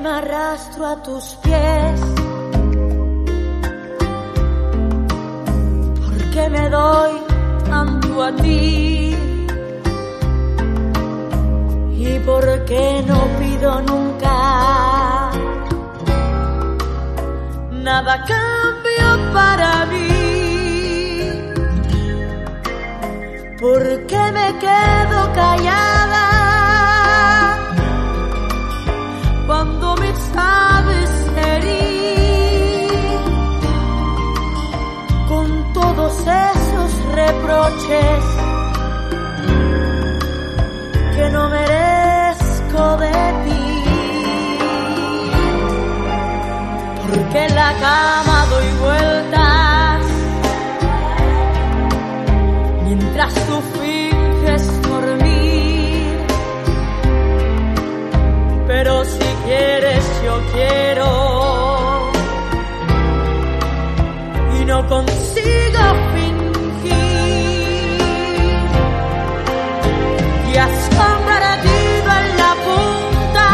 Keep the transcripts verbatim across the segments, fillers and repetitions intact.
me arrastro a tus pies, porque me doy tanto a ti y porque no pido nunca nada a cambio para mí, porque me quedo callada cuando me sabes herir con todos esos reproches que no merezco de ti, porque en la cama doy vueltas mientras tú finges dormir, pero si quieres yo quiero y no consigo fingir, y has convertido en la punta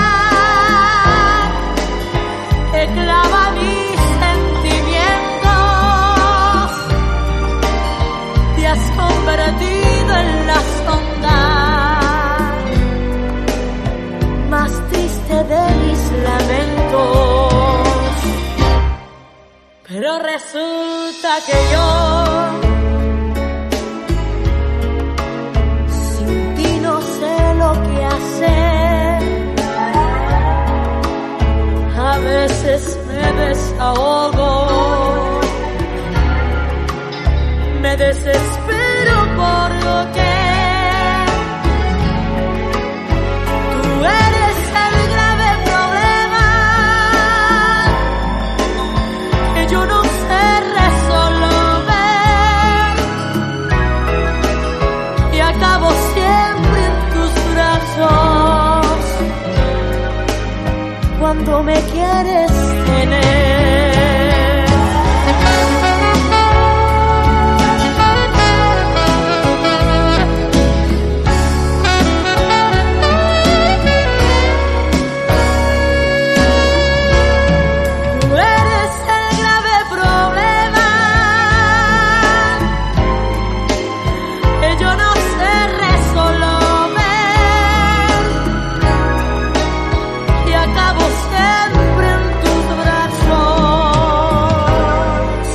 que clava mis sentimientos, te has convertido en la sonda más triste de mis lamentos. Pero resulta que yo sin ti no sé lo que hacer. A veces me desahogo, me desespero porque tú eres el grave problema que yo no sé resolver y acabo siempre en tus brazos cuando me quieres tener.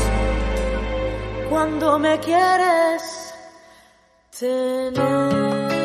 Cuando me quieres tener.